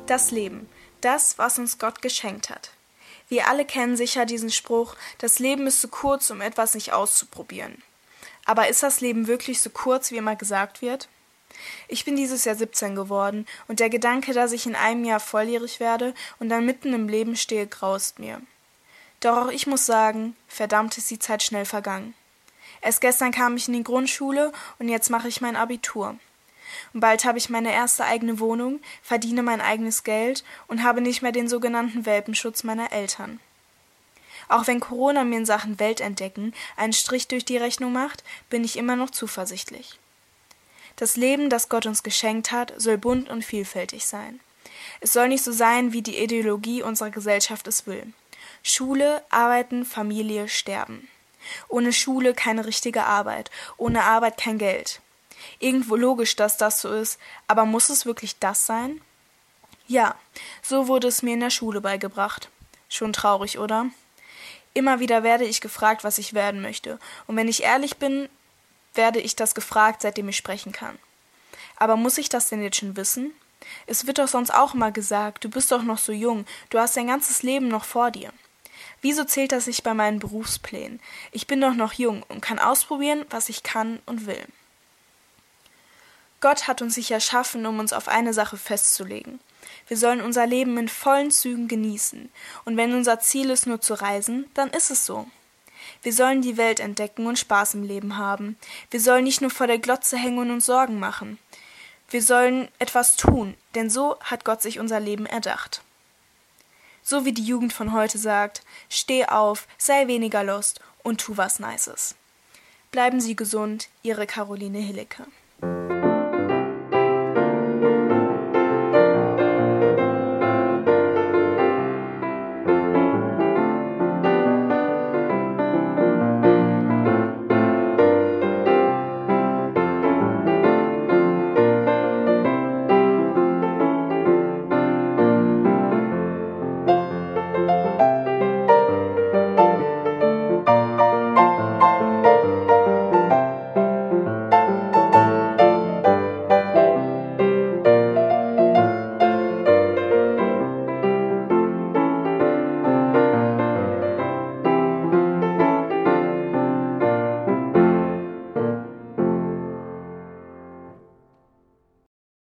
Das Leben, das, was uns Gott geschenkt hat. Wir alle kennen sicher diesen Spruch, das Leben ist zu kurz, um etwas nicht auszuprobieren. Aber ist das Leben wirklich so kurz, wie immer gesagt wird? Ich bin dieses Jahr 17 geworden und der Gedanke, dass ich in einem Jahr volljährig werde und dann mitten im Leben stehe, graust mir. Doch auch ich muss sagen, verdammt ist die Zeit schnell vergangen. Erst gestern kam ich in die Grundschule und jetzt mache ich mein Abitur. Und bald habe ich meine erste eigene Wohnung, verdiene mein eigenes Geld und habe nicht mehr den sogenannten Welpenschutz meiner Eltern. Auch wenn Corona mir in Sachen Weltentdecken einen Strich durch die Rechnung macht, bin ich immer noch zuversichtlich. Das Leben, das Gott uns geschenkt hat, soll bunt und vielfältig sein. Es soll nicht so sein, wie die Ideologie unserer Gesellschaft es will. Schule, Arbeiten, Familie, Sterben. Ohne Schule keine richtige Arbeit, ohne Arbeit kein Geld. Irgendwo logisch, dass das so ist, aber muss es wirklich das sein? Ja, so wurde es mir in der Schule beigebracht. Schon traurig, oder? Immer wieder werde ich gefragt, was ich werden möchte, und wenn ich ehrlich bin, werde ich das gefragt, seitdem ich sprechen kann. Aber muss ich das denn jetzt schon wissen? Es wird doch sonst auch immer gesagt, du bist doch noch so jung, du hast dein ganzes Leben noch vor dir. Wieso zählt das nicht bei meinen Berufsplänen? Ich bin doch noch jung und kann ausprobieren, was ich kann und will. Gott hat uns nicht erschaffen, um uns auf eine Sache festzulegen. Wir sollen unser Leben in vollen Zügen genießen, und wenn unser Ziel ist, nur zu reisen, dann ist es so. Wir sollen die Welt entdecken und Spaß im Leben haben. Wir sollen nicht nur vor der Glotze hängen und uns Sorgen machen. Wir sollen etwas tun, denn so hat Gott sich unser Leben erdacht. So wie die Jugend von heute sagt, steh auf, sei weniger lost und tu was Nices. Bleiben Sie gesund, Ihre Caroline Hillecke.